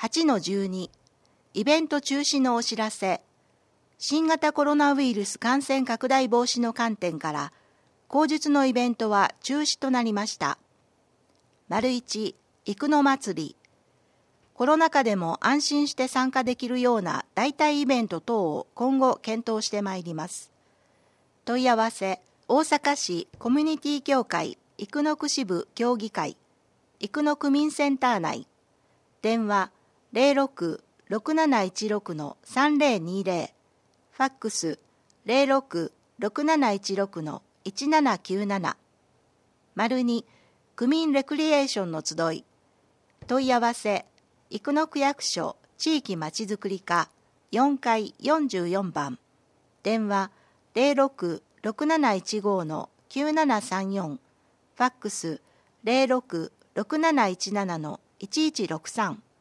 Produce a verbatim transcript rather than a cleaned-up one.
はちのじゅうに イベント中止のお知らせ。新型コロナウイルス感染拡大防止の観点から口述のイベントは中止となりました。丸いち、生野祭り。コロナ禍でも安心して参加できるような代替イベント等を今後検討してまいります。問い合わせ、大阪市コミュニティ協会生野区支部協議会生野区民センター内。電話 ゼロろく ろくなないちろく さんぜろにぜろ。ファックス ゼロろく ろくなないちろく いちななきゅうなな。丸に、区民レクリエーションの集い。問い合わせ、生野区役所地域まちづくり課よんかいよんじゅうよんばん。電話ゼロろく ろくなないちご きゅうななさんよん。ファックスゼロろく ろくなないちなな いちいちろくさん。